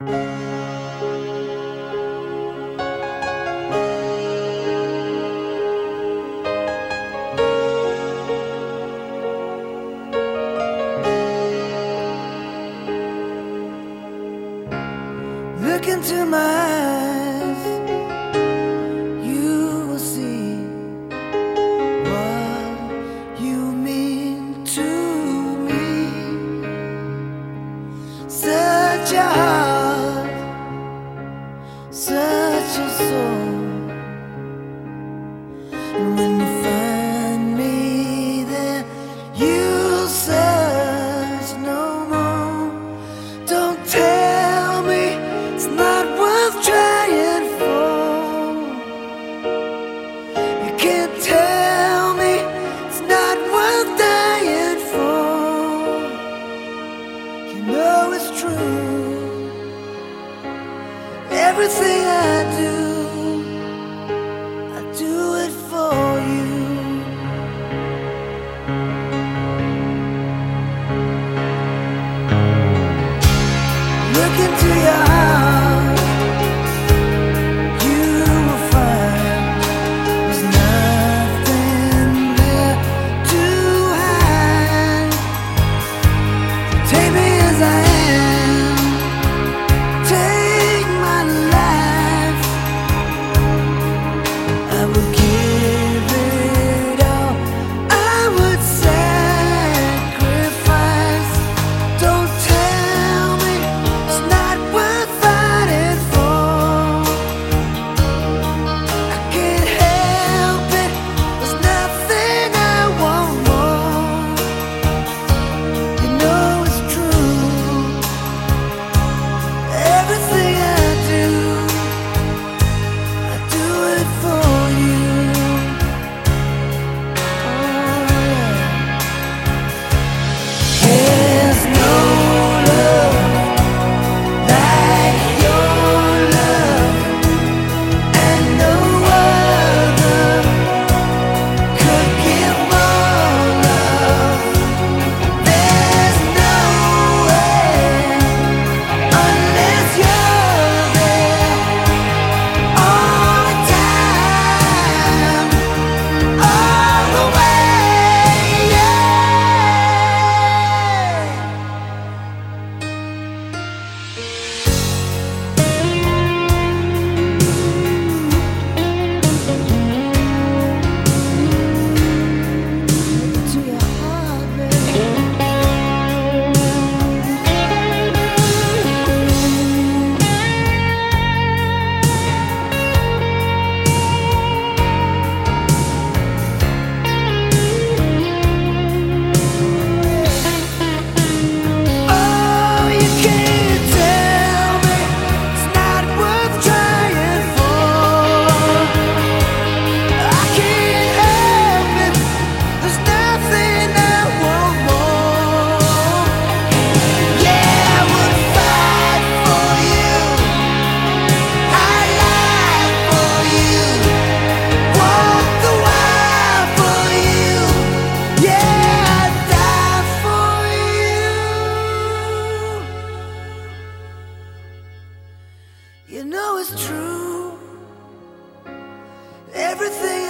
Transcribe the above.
Look into my eyes, you will see what you mean to me. Such a heart, such a soul. And when you find me there, you'll search no more. Don't tell me it's not worth trying for. You can't tell me it's not worth dying for. You know it's true. Everything I do it for you. Look into your heart, you will find there's nothing there to hide. Take me as I am, take my life. I will give it all, I would sacrifice. Don't tell me it's not worth fighting for. I can't help it, there's nothing I want more. You know it's true. Everything I do it for you. Oh yeah. There's no love like your love, and no other could give more love. There's no way unless you're there all the time, all the way, yeah. To your heart, baby. Oh, you can't tell me it's not worth trying for. I can't help it, there's nothing I want more. Yeah, I would fight for you, I'd lie for you, walk the wire for you. Yeah, I'd die for you. You know it's true. Everything